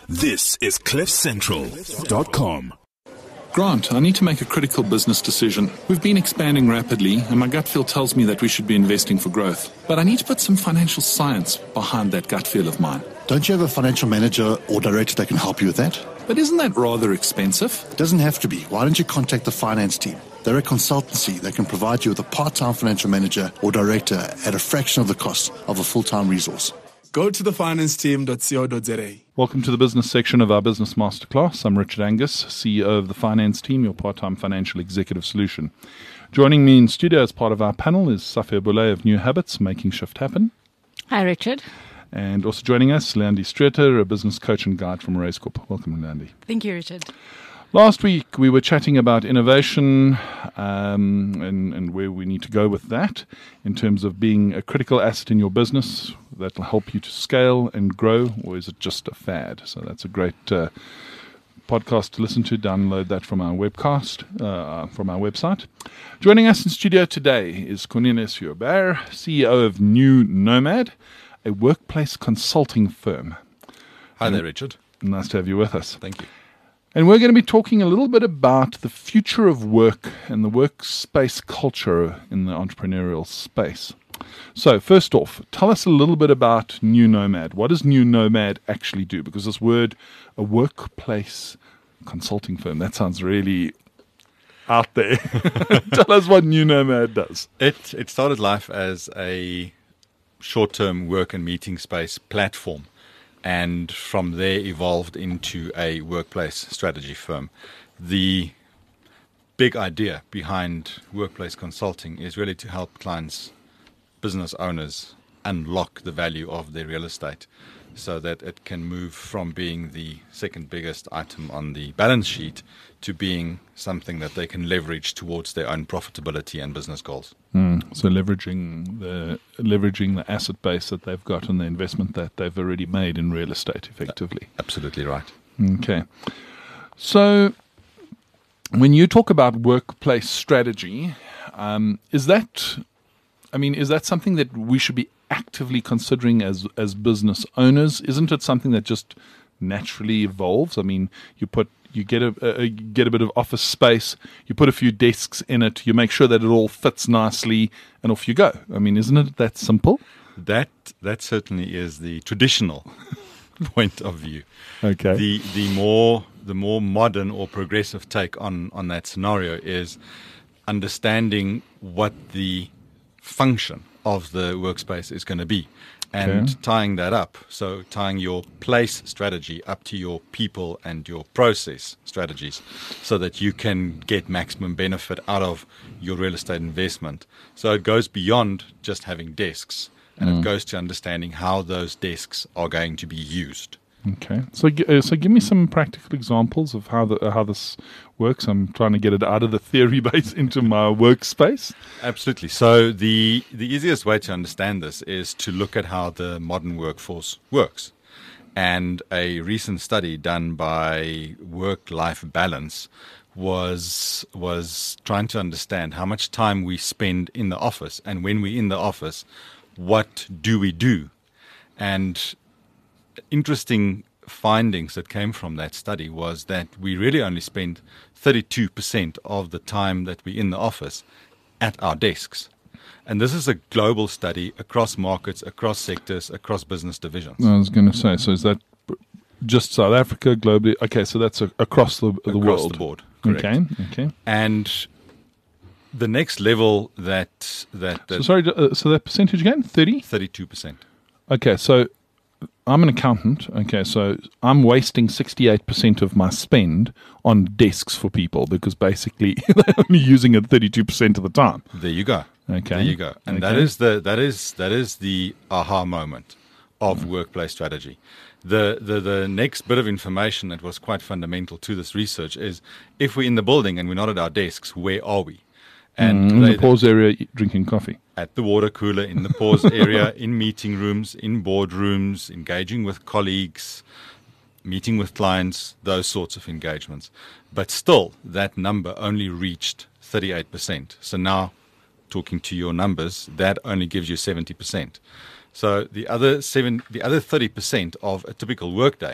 This is CliffCentral.com. Grant, I need to make a critical business decision. We've been expanding rapidly, and my gut feel tells me that we should be investing for growth. But I need to put some financial science behind that gut feel of mine. Don't you have a financial manager or director that can help you with that? But isn't that rather expensive? It doesn't have to be. Why don't you contact the finance team? They're a consultancy that can provide you with a part-time financial manager or director at a fraction of the cost of a full-time resource. Go to thefinanceteam.co.za. Welcome to the business section of our Business Masterclass. I'm Richard Angus, CEO of the Finance Team, your part-time financial executive solution. Joining me in studio as part of our panel is Safia Boulay of New Habits, Making Shift Happen. Hi, Richard. And also joining us, Leandi Streeter, a business coach and guide from Racecorp. Welcome, Leandi. Thank you, Richard. Last week, we were chatting about innovation and where we need to go with that in terms of being a critical asset in your business that will help you to scale and grow, or is it just a fad? So that's a great podcast to listen to. Download that from our webcast, from our website. Joining us in studio today is Cornelius Huber, CEO of New Nomad, a workplace consulting firm. Hi there, Richard. Nice to have you with us. Thank you. And we're going to be talking a little bit about the future of work and the workspace culture in the entrepreneurial space. So first off, tell us a little bit about New Nomad. What does New Nomad actually do? Because this word, a workplace consulting firm, that sounds really out there. Tell us what New Nomad does. It started life as a short-term work and meeting space platform, and from there evolved into a workplace strategy firm. The big idea behind workplace consulting is really to help clients, business owners, unlock the value of their real estate so that it can move from being the second biggest item on the balance sheet to being something that they can leverage towards their own profitability and business goals. So leveraging the asset base that they've got and the investment that they've already made in real estate effectively. Absolutely right. Okay. So when you talk about workplace strategy, is that something that we should be actively considering as business owners? Isn't it something that just naturally evolves? I mean, you get a bit of office space, you put a few desks in it, you make sure that it all fits nicely, and off you go. I mean, isn't it that simple? That certainly is the traditional point of view. Okay. The more modern or progressive take on that scenario is understanding what the function of the workspace is going to be and tying that up. So tying your place strategy up to your people and your process strategies so that you can get maximum benefit out of your real estate investment. So it goes beyond just having desks, and it goes to understanding how those desks are going to be used. Okay, so give me some practical examples of how this works. I'm trying to get it out of the theory base into my workspace. Absolutely. So the easiest way to understand this is to look at how the modern workforce works. And a recent study done by Work-Life Balance was trying to understand how much time we spend in the office, and when we're in the office, what do we do? And interesting findings that came from that study was that we really only spend 32% of the time that we're in the office at our desks. And this is a global study across markets, across sectors, across business divisions. I was going to say, so is that just South Africa, globally? Okay, so that's across the world. Across the board, correct. Okay. And the next level that so that percentage again, 32%. Okay, so I'm an accountant, so I'm wasting 68% of my spend on desks for people because basically they're only using it 32% of the time. There you go. Okay. There you go. And that is the aha moment of workplace strategy. The next bit of information that was quite fundamental to this research is if we're in the building and we're not at our desks, where are we? And in the pause area, drinking coffee. At the water cooler, in the pause area, in meeting rooms, in boardrooms, engaging with colleagues, meeting with clients, those sorts of engagements. But still, that number only reached 38%. So now, talking to your numbers, that only gives you 70%. So the other 30% of a typical workday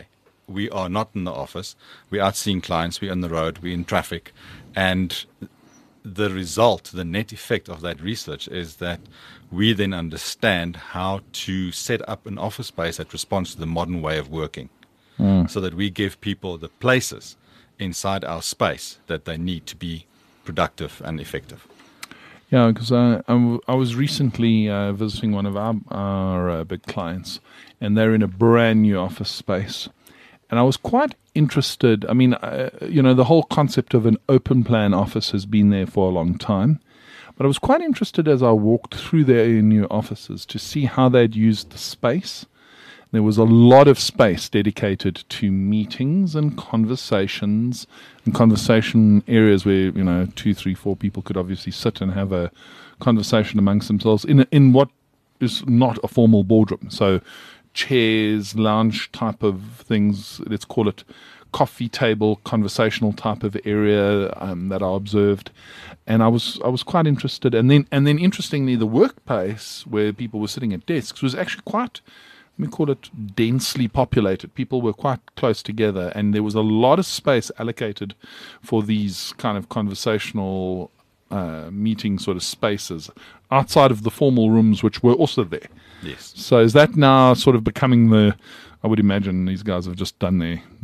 we are not in the office. We're out seeing clients. We're on the road. We're in traffic. And the result, the net effect of that research is that we then understand how to set up an office space that responds to the modern way of working, so that we give people the places inside our space that they need to be productive and effective. Yeah, because I was recently visiting one of our big clients, and they're in a brand new office space. And I was quite interested. I mean, the whole concept of an open plan office has been there for a long time. But I was quite interested as I walked through their new offices to see how they'd used the space. There was a lot of space dedicated to meetings and conversations and conversation areas where, 2, 3, 4 people could obviously sit and have a conversation amongst themselves in what is not a formal boardroom. So chairs, lounge type of things, let's call it coffee table, conversational type of area that I observed. And I was quite interested. And then interestingly, the workplace where people were sitting at desks was actually quite, let me call it, densely populated. People were quite close together, and there was a lot of space allocated for these kind of conversational meeting sort of spaces outside of the formal rooms, which were also there. Yes. So is that now sort of becoming I would imagine these guys have just done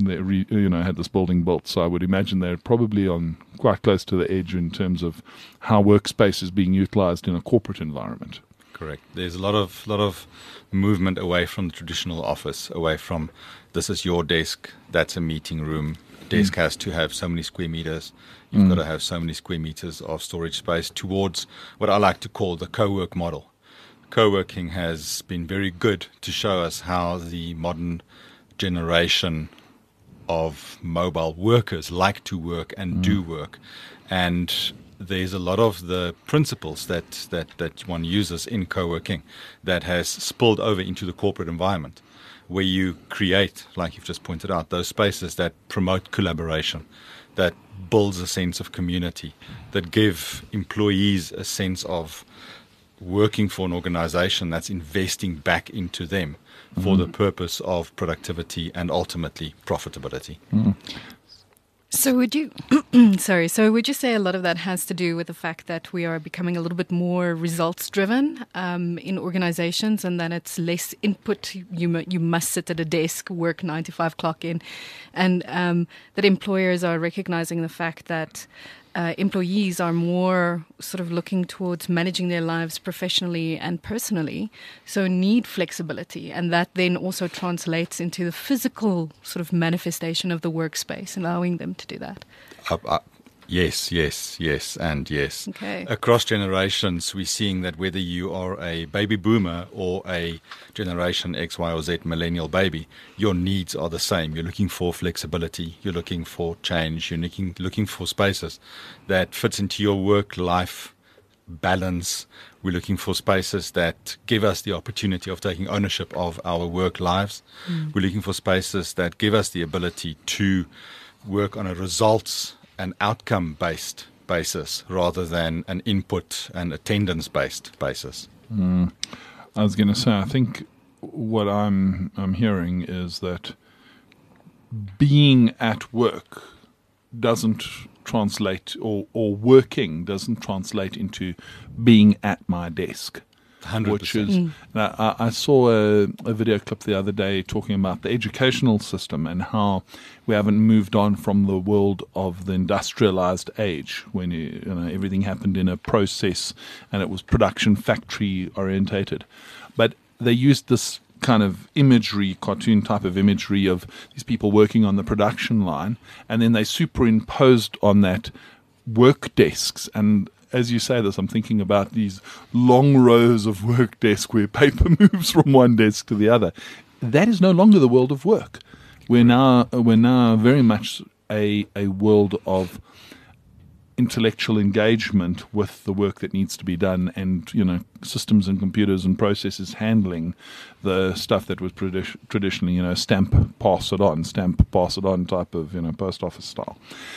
had this building built. So I would imagine they're probably on quite close to the edge in terms of how workspace is being utilized in a corporate environment. Correct. There's a lot of movement away from the traditional office, away from this is your desk, that's a meeting room. Desk has to have so many square meters. You've got to have so many square meters of storage space, towards what I like to call the co-work model. Co-working has been very good to show us how the modern generation of mobile workers like to work and do work. And there's a lot of the principles that one uses in co-working that has spilled over into the corporate environment, where you create, like you've just pointed out, those spaces that promote collaboration, that builds a sense of community, that give employees a sense of working for an organization that's investing back into them for the purpose of productivity and ultimately profitability. So would you say a lot of that has to do with the fact that we are becoming a little bit more results driven in organizations, and that it's less input? You must sit at a desk, work 9 to 5, clock in, and that employers are recognizing the fact that employees are more sort of looking towards managing their lives professionally and personally, so need flexibility, and that then also translates into the physical sort of manifestation of the workspace, allowing them to do that. Yes, and yes. Okay. Across generations, we're seeing that whether you are a baby boomer or a generation X, Y, or Z millennial baby, your needs are the same. You're looking for flexibility. You're looking for change. You're looking for spaces that fits into your work-life balance. We're looking for spaces that give us the opportunity of taking ownership of our work lives. We're looking for spaces that give us the ability to work on a results and outcome-based basis rather than an input and attendance-based basis. I was going to say, I think what I'm hearing is that being at work doesn't translate, or working doesn't translate into being at my desk. 100%. Which is, I saw a video clip the other day talking about the educational system and how we haven't moved on from the world of the industrialized age, when everything happened in a process and it was production factory orientated. But they used this kind of imagery, cartoon type of imagery of these people working on the production line, and then they superimposed on that work desks. And as you say this, I'm thinking about these long rows of work desks where paper moves from one desk to the other. That is no longer the world of work. We're now very much a world of intellectual engagement with the work that needs to be done, and systems and computers and processes handling the stuff that was traditionally stamp pass it on type of post office style.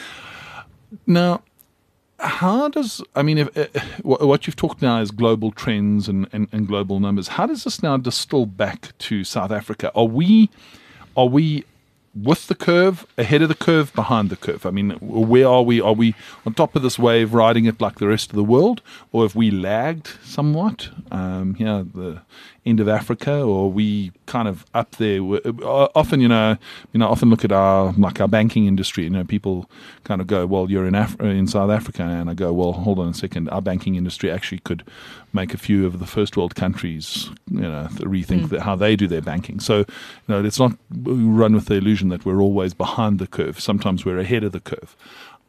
Now, how does, what you've talked now is global trends and global numbers. How does this now distill back to South Africa? Are we with the curve, ahead of the curve, behind the curve? I mean, where are we? Are we on top of this wave, riding it like the rest of the world, or have we lagged somewhat? The end of Africa, or are we kind of up there? Often, I often look at our banking industry. People kind of go, "Well, you're in South Africa," and I go, "Well, hold on a second. Our banking industry actually could make a few of the first world countries, rethink how they do their banking." So, let's not run with the illusion that we're always behind the curve. Sometimes we're ahead of the curve.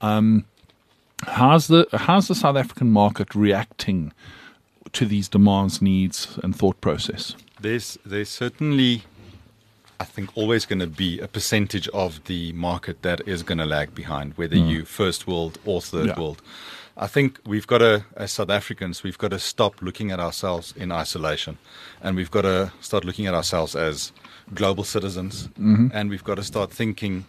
How's the South African market reacting to these demands, needs, and thought process? There's certainly, I think, always going to be a percentage of the market that is going to lag behind, whether you first world or third world. I think we've got to, as South Africans, we've got to stop looking at ourselves in isolation, and we've got to start looking at ourselves as global citizens, and we've got to start thinking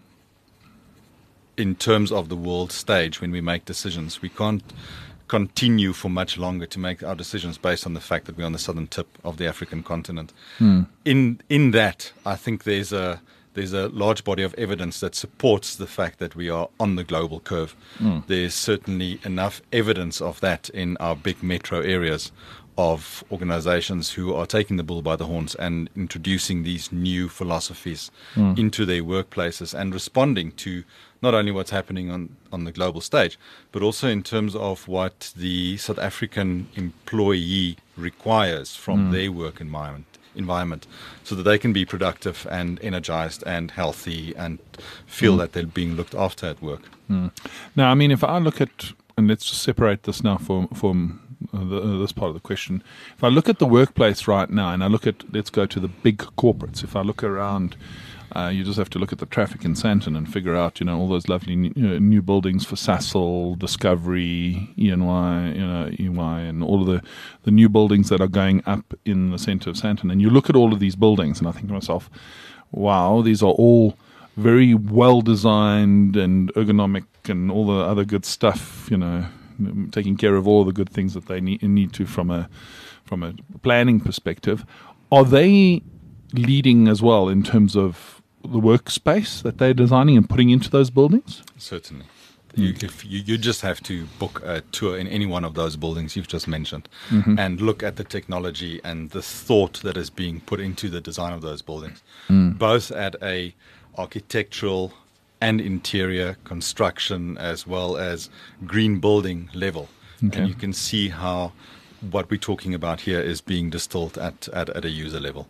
in terms of the world stage when we make decisions. We can't continue for much longer to make our decisions based on the fact that we're on the southern tip of the African continent. In that, I think there's a large body of evidence that supports the fact that we are on the global curve. There's certainly enough evidence of that in our big metro areas of organizations who are taking the bull by the horns and introducing these new philosophies into their workplaces and responding to not only what's happening on the global stage, but also in terms of what the South African employee requires from their work environment so that they can be productive and energized and healthy and feel that they're being looked after at work. Now, I mean, if I look at, and let's just separate this now from this part of the question. If I look at the workplace right now, and I look at, let's go to the big corporates. If I look around, you just have to look at the traffic in Sandton and figure out, all those lovely new buildings for Sasol, Discovery, EY, and all of the new buildings that are going up in the centre of Sandton. And you look at all of these buildings, and I think to myself, wow, these are all very well designed and ergonomic and all the other good stuff, taking care of all the good things that they need to from a planning perspective. Are they leading as well in terms of the workspace that they're designing and putting into those buildings? Certainly. You just have to book a tour in any one of those buildings you've just mentioned and look at the technology and the thought that is being put into the design of those buildings, both at a architectural and interior construction as well as green building level. Okay. And you can see how what we're talking about here is being distilled at a user level.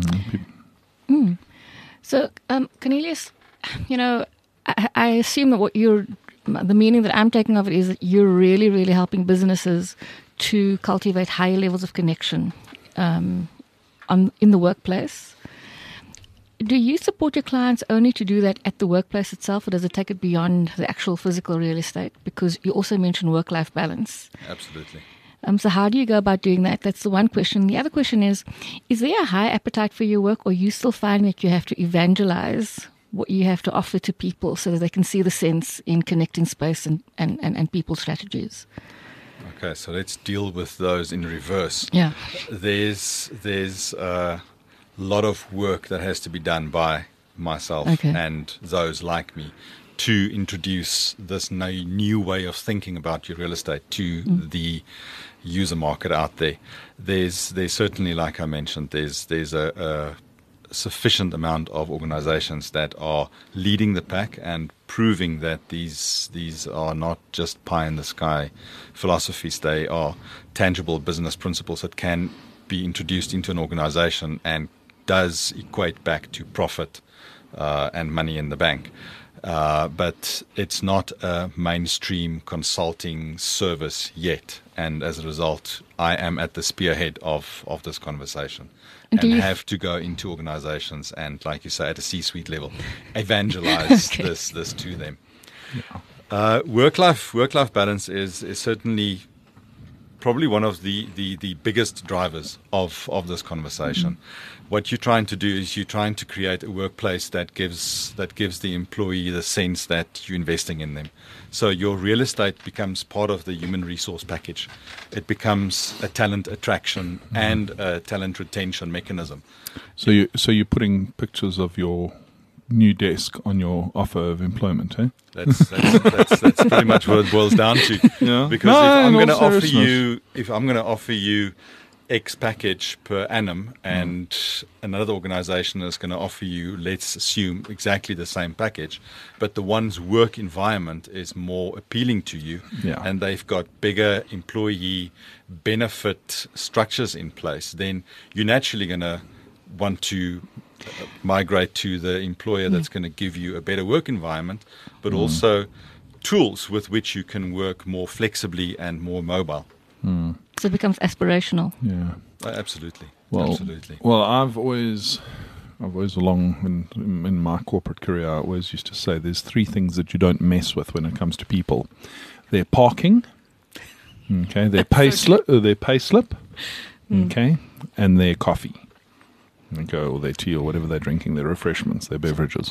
So, Cornelius, I assume that the meaning that I'm taking of it is that you're really, really helping businesses to cultivate higher levels of connection in the workplace. Do you support your clients only to do that at the workplace itself, or does it take it beyond the actual physical real estate? Because you also mentioned work-life balance. Absolutely. So how do you go about doing that? That's the one question. The other question is there a high appetite for your work, or you still find that you have to evangelize what you have to offer to people so that they can see the sense in connecting space and people strategies? Okay, so let's deal with those in reverse. Yeah. There's a lot of work that has to be done by myself and those like me to introduce this new way of thinking about your real estate to the user market out there. There's certainly, like I mentioned, there's a sufficient amount of organizations that are leading the pack and proving that these are not just pie in the sky philosophies. They are tangible business principles that can be introduced into an organization and does equate back to profit and money in the bank. But it's not a mainstream consulting service yet. And as a result, I am at the spearhead of this conversation and have to go into organizations and, like you say, at a C-suite level, evangelize this to them. Yeah. Work-life balance is certainly probably one of the biggest drivers of this conversation. What you're trying to do is you're trying to create a workplace that gives the employee the sense that you're investing in them. So your real estate becomes part of the human resource package. It becomes a talent attraction and a talent retention mechanism. So you're putting pictures of your new desk on your offer of employment, eh? That's pretty much what it boils down to. Yeah. Because No, if I'm in going to all offer seriousness. you X package per annum, and another organization is going to offer you, let's assume, exactly the same package, but the one's work environment is more appealing to you, Yeah. and they've got bigger employee benefit structures in place, then you're naturally going to want to migrate to the employer that's going to give you a better work environment, but also tools with which you can work more flexibly and more mobile. So it becomes aspirational. Yeah. Absolutely. Well, Absolutely. Well, I've always along in my corporate career, I always used to say there's three things that you don't mess with when it comes to people. Their parking, okay, their pay slip, okay, and their coffee, okay, or their tea or whatever they're drinking, their refreshments, their beverages.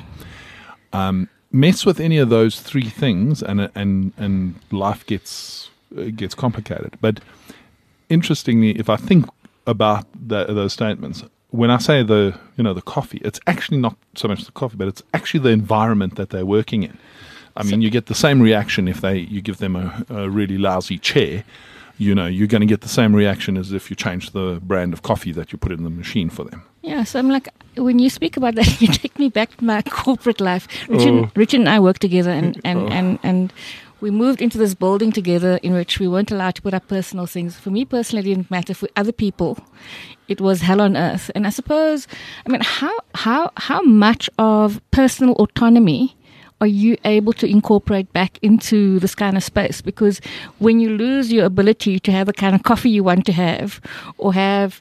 Mess with any of those three things, and life gets complicated. But interestingly, if I think about those statements, when I say the coffee, it's actually not so much the coffee, but it's actually the environment that they're working in. I mean, you get the same reaction if you give them a really lousy chair. You're going to get the same reaction as if you change the brand of coffee that you put in the machine for them. Yeah, so I'm like, when you speak about that, you take me back to my corporate life. Richard and I worked together, and we moved into this building together in which we weren't allowed to put up personal things. For me personally, it didn't matter. For other people, it was hell on earth. And I suppose, how much of personal autonomy are you able to incorporate back into this kind of space? Because when you lose your ability to have the kind of coffee you want to have, or have,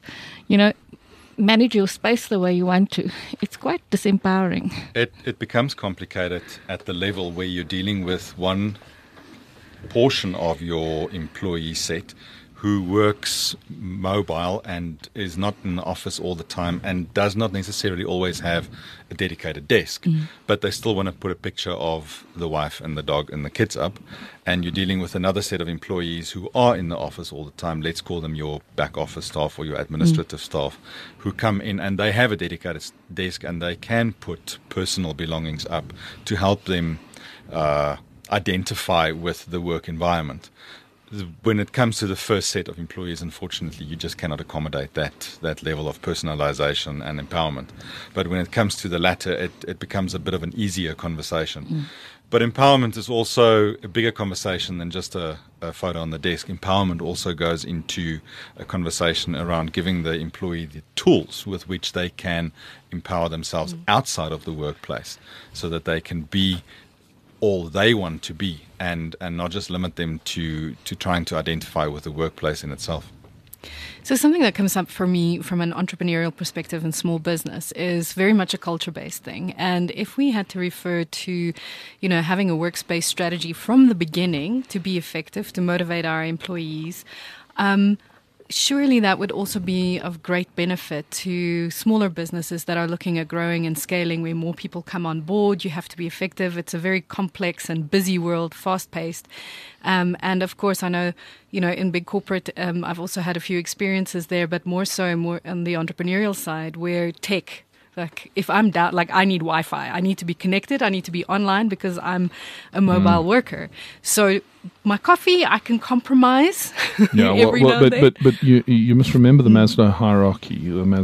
manage your space the way you want to, it's quite disempowering. It becomes complicated at the level where you're dealing with one portion of your employee set who works mobile and is not in the office all the time and does not necessarily always have a dedicated desk, but they still want to put a picture of the wife and the dog and the kids up. And you're dealing with another set of employees who are in the office all the time. Let's call them your back office staff or your administrative staff, who come in and they have a dedicated desk and they can put personal belongings up to help them identify with the work environment. When it comes to the first set of employees, unfortunately, you just cannot accommodate that level of personalization and empowerment. But when it comes to the latter, it becomes a bit of an easier conversation. But empowerment is also a bigger conversation than just a photo on the desk. Empowerment also goes into a conversation around giving the employee the tools with which they can empower themselves outside of the workplace so that they can be all they want to be and not just limit them to trying to identify with the workplace in itself. So something that comes up for me from an entrepreneurial perspective in small business is very much a culture-based thing. And if we had to refer to, having a workspace strategy from the beginning to be effective, to motivate our employees, surely that would also be of great benefit to smaller businesses that are looking at growing and scaling, where more people come on board. You have to be effective. It's a very complex and busy world, fast-paced. And of course, I know, in big corporate, I've also had a few experiences there, but more on the entrepreneurial side, where tech, like if I'm down, like I need Wi-Fi, I need to be connected, I need to be online because I'm a mobile worker. So my coffee, I can compromise every now and then. But you must remember the Maslow hierarchy,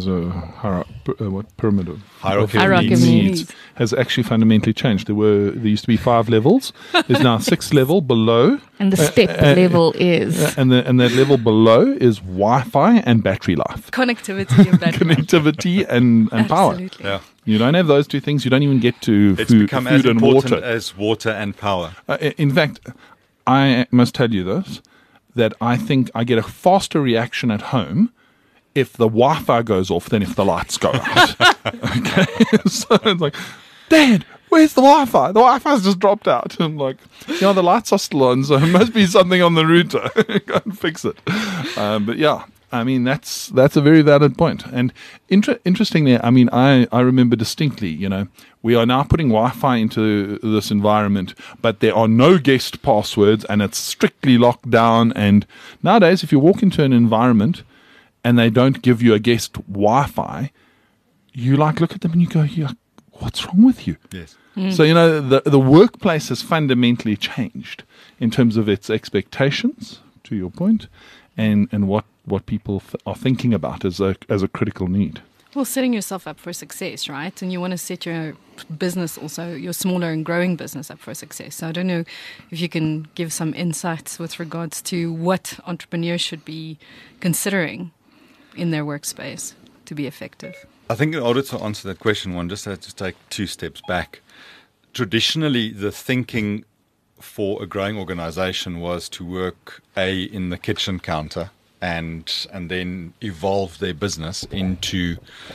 pyramid of hierarchy of needs has actually fundamentally changed. There used to be 5 levels. There's now 6 level below. And the step level is and that level below is Wi-Fi and battery life. Connectivity and battery life. Connectivity and power. Absolutely. Yeah. You don't have those two things, you don't even get to It's food become as and important water. as water and power. In fact, I must tell you this, that I think I get a faster reaction at home if the Wi-Fi goes off than if the lights go out. Okay? So it's like, Dad, where's the Wi-Fi? The Wi-Fi's just dropped out. I'm like, the lights are still on, so it must be something on the router. Go and fix it. But yeah, I mean, that's a very valid point. And interestingly, I mean, I remember distinctly, we are now putting Wi-Fi into this environment, but there are no guest passwords and it's strictly locked down. And nowadays, if you walk into an environment and they don't give you a guest Wi-Fi, you look at them and you go, what's wrong with you? Yes. So, the workplace has fundamentally changed in terms of its expectations, to your point, and what people are thinking about as a critical need. Well, setting yourself up for success, right? And you want to set your business also, your smaller and growing business up for success. So I don't know if you can give some insights with regards to what entrepreneurs should be considering in their workspace to be effective. I think in order to answer that question, one just has to take 2 steps back. Traditionally, the thinking for a growing organization was to work in the kitchen counter and then evolve their business into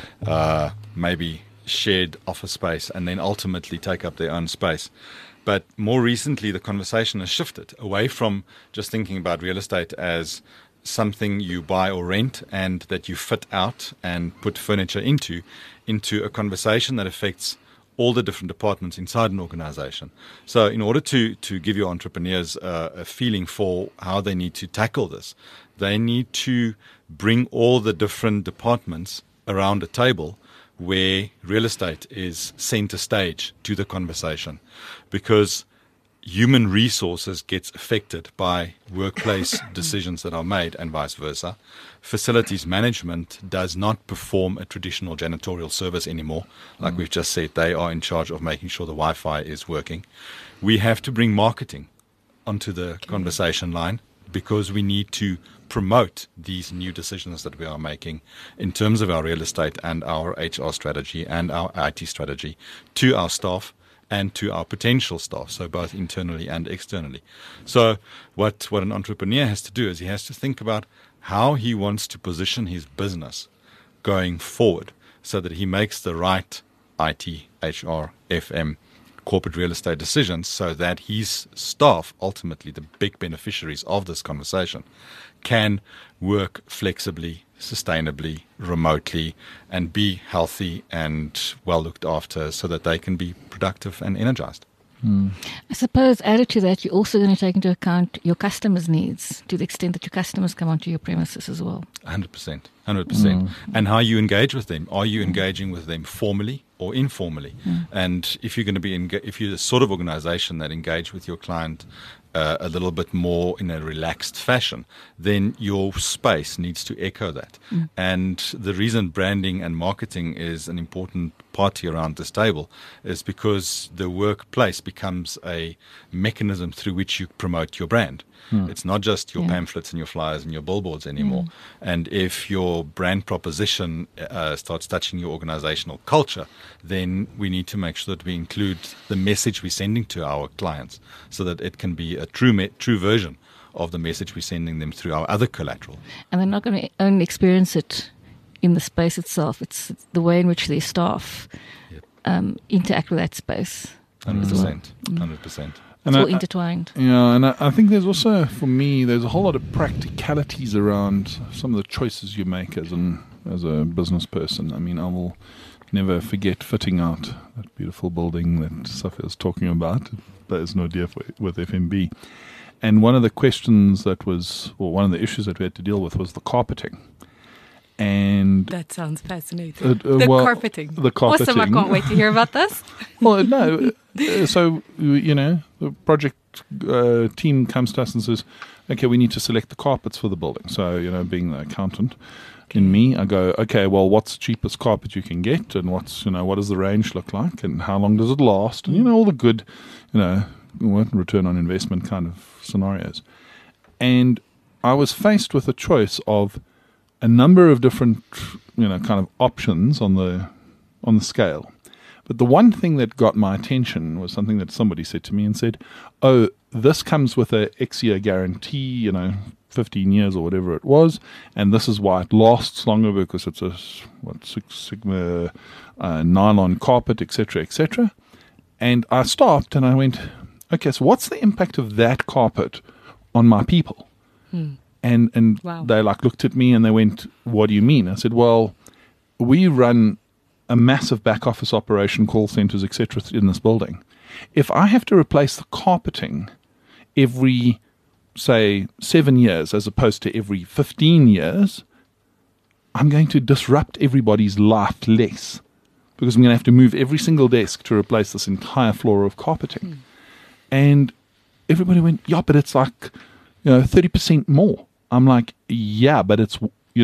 maybe shared office space and then ultimately take up their own space. But more recently, the conversation has shifted away from just thinking about real estate as something you buy or rent and that you fit out and put furniture into a conversation that affects all the different departments inside an organization. So in order to give your entrepreneurs a feeling for how they need to tackle this, they need to bring all the different departments around a table where real estate is center stage to the conversation, because human resources gets affected by workplace decisions that are made and vice versa. Facilities management does not perform a traditional janitorial service anymore. Like we've just said, they are in charge of making sure the Wi-Fi is working. We have to bring marketing onto the conversation line because we need to promote these new decisions that we are making in terms of our real estate and our HR strategy and our IT strategy to our staff and to our potential staff, so both internally and externally. So what an entrepreneur has to do is he has to think about how he wants to position his business going forward so that he makes the right IT, HR, FM, corporate real estate decisions so that his staff, ultimately the big beneficiaries of this conversation, can work flexibly, sustainably, remotely, and be healthy and well looked after so that they can be productive and energized. I suppose added to that, you're also going to take into account your customers' needs to the extent that your customers come onto your premises as well. 100%. And how you engage with them. Are you engaging with them formally or informally? And if you're going to be, if you're the sort of organization that engage with your client a little bit more in a relaxed fashion, then your space needs to echo that. And the reason branding and marketing is an important party around this table is because the workplace becomes a mechanism through which you promote your brand. It's not just your pamphlets and your flyers and your billboards anymore. And if your brand proposition starts touching your organizational culture, then we need to make sure that we include the message we're sending to our clients so that it can be a true version of the message we're sending them through our other collateral. And they're not going to only experience it in the space itself. It's the way in which their staff interact with that space. 100%. 100%. It's all intertwined. And I think there's also, for me, there's a whole lot of practicalities around some of the choices you make as a business person. I mean, I will never forget fitting out that beautiful building that Safia was talking about. That is no deal with FNB. And one of the questions one of the issues that we had to deal with was the carpeting. And that sounds fascinating. Carpeting. The carpeting. Awesome, I can't wait to hear about this. Well, no. So, the project team comes to us and says, okay, we need to select the carpets for the building. So, being the accountant in me, I go, okay, well, what's the cheapest carpet you can get? And what does the range look like? And how long does it last? And, all the good, return on investment kind of scenarios. And I was faced with a choice of a number of different, kind of options on the scale. But the one thing that got my attention was something that somebody said to me and said, oh, this comes with a X-year guarantee, 15 years or whatever it was, and this is why it lasts longer because it's a Six Sigma nylon carpet, etc., etc. And I stopped and I went, okay, so what's the impact of that carpet on my people? And wow. They looked at me and they went, what do you mean? I said, well, we run a massive back office operation, call centers, etc. in this building. If I have to replace the carpeting every, say, 7 years as opposed to every 15 years, I'm going to disrupt everybody's life less because I'm going to have to move every single desk to replace this entire floor of carpeting. And everybody went, yeah, but it's like, 30% more. I'm like, yeah, but it's,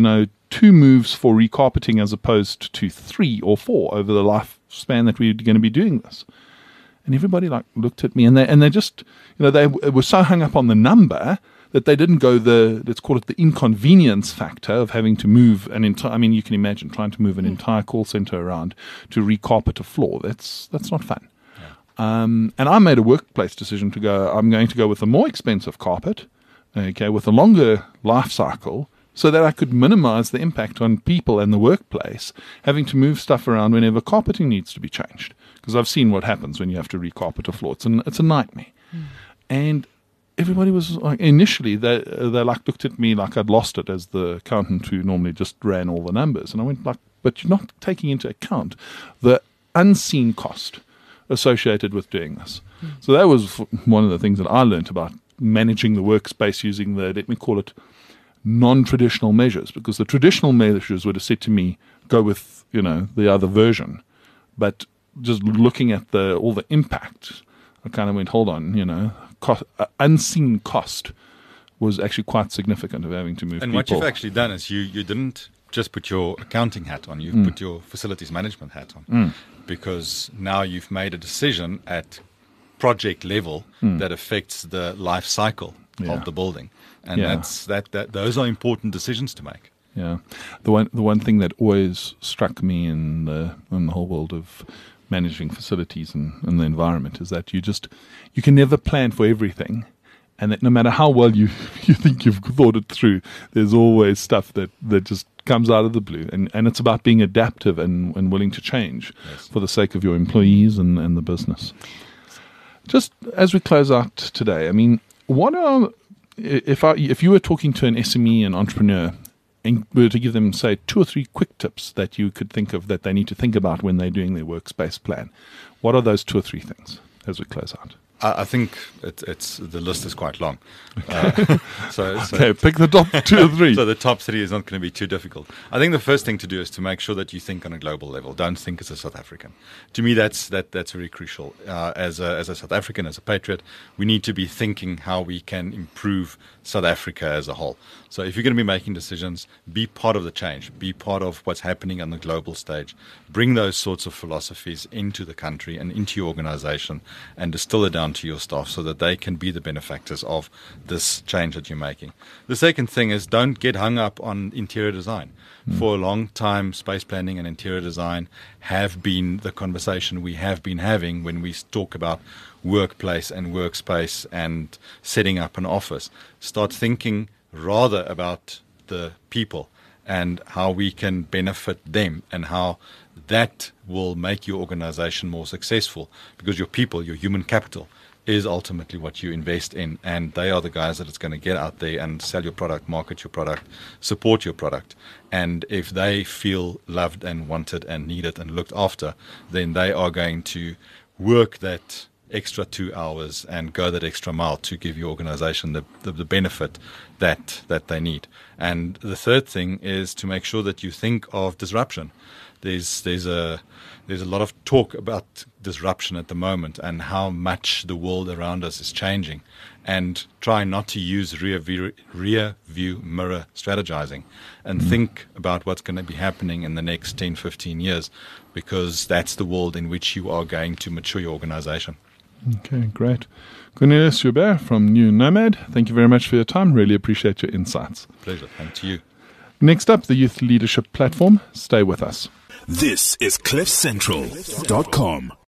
2 moves for recarpeting as opposed to 3 or 4 over the lifespan that we're going to be doing this. And everybody looked at me and they just, they were so hung up on the number that they didn't go let's call it the inconvenience factor of having to move an entire, you can imagine trying to move an entire call center around to recarpet a floor. That's not fun. Yeah. And I made a workplace decision I'm going to go with a more expensive carpet, with a longer life cycle, so that I could minimize the impact on people and the workplace having to move stuff around whenever carpeting needs to be changed. Because I've seen what happens when you have to recarpet a floor. It's a nightmare. And everybody was like, initially they looked at me like I'd lost it as the accountant who normally just ran all the numbers. And I went but you're not taking into account the unseen cost associated with doing this. So that was one of the things that I learned about managing the workspace using let me call it, non-traditional measures, because the traditional measures would have said to me, go with, the other version. But just looking at all the impact, I kind of went, hold on, unseen cost was actually quite significant of having to move and people. What you've actually done is you didn't just put your accounting hat on, you've put your facilities management hat on. Because now you've made a decision at project level that affects the life cycle of the building. And those are important decisions to make. Yeah. The one thing that always struck me in the whole world of managing facilities and the environment is that you can never plan for everything, and that no matter how well you think you've thought it through, there's always stuff that just comes out of the blue, and it's about being adaptive and willing to change for the sake of your employees and the business. Just as we close out today, what are, if you were talking to an SME, an entrepreneur, and were to give them, say, 2 or 3 quick tips that you could think of that they need to think about when they're doing their workspace plan, what are those 2 or 3 things as we close out? I think it's the list is quite long. So pick the top 2 or 3. So the top 3 is not going to be too difficult. I think the first thing to do is to make sure that you think on a global level. Don't think as a South African. To me, that's very crucial. As a South African, as a patriot, we need to be thinking how we can improve South Africa as a whole. So if you're going to be making decisions, be part of the change. Be part of what's happening on the global stage. Bring those sorts of philosophies into the country and into your organization and distill it down to your staff so that they can be the benefactors of this change that you're making. The second thing is don't get hung up on interior design. For a long time, space planning and interior design have been the conversation we have been having when we talk about workplace and workspace and setting up an office. Start thinking rather about the people and how we can benefit them and how that will make your organization more successful, because your people, your human capital, is ultimately what you invest in, and they are the guys that it's going to get out there and sell your product, market your product, support your product. And if they feel loved and wanted and needed and looked after, then they are going to work that extra 2 hours and go that extra mile to give your organization the benefit that they need. And the third thing is to make sure that you think of disruption. There's a lot of talk about disruption at the moment and how much the world around us is changing, and try not to use rear view mirror strategizing and think about what's going to be happening in the next 10, 15 years, because that's the world in which you are going to mature your organization. Okay, great. Cornelius Joubert from New Nomad, thank you very much for your time. Really appreciate your insights. Pleasure. Thank you. Next up, the Youth Leadership Platform. Stay with us. This is CliffCentral.com.